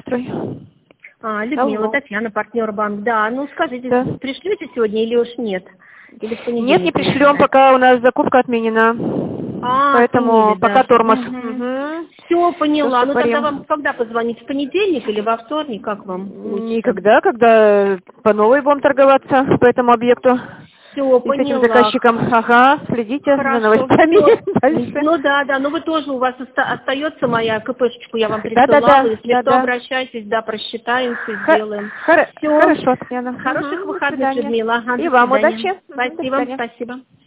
Строй. Людмила, Алло. Татьяна, партнер банк. Да, ну скажите, Да. пришлете сегодня или уж нет? Или в понедельник? Нет, не пришлем, пока у нас закупка отменена. Поэтому отменили пока даже. тормоз. Все, поняла. Всё, Ну тогда сотворим. вам когда позвонить? В понедельник или во вторник? Как вам лучше? Никогда, когда по новой будем торговаться по этому объекту. Все, И с этим поняла. заказчиком. Ага, следите за Хорошо. новостями дальше. Ну да, ну вы тоже, у вас остается моя КПшечку, я вам Да. присылала. Если что, Да. обращайтесь, да, просчитаемся, сделаем. Все. Хорошо, Татьяна. Хороших До выходных, свидания. Людмила. И До вам свидания. удачи. До Спасибо, свидания. спасибо.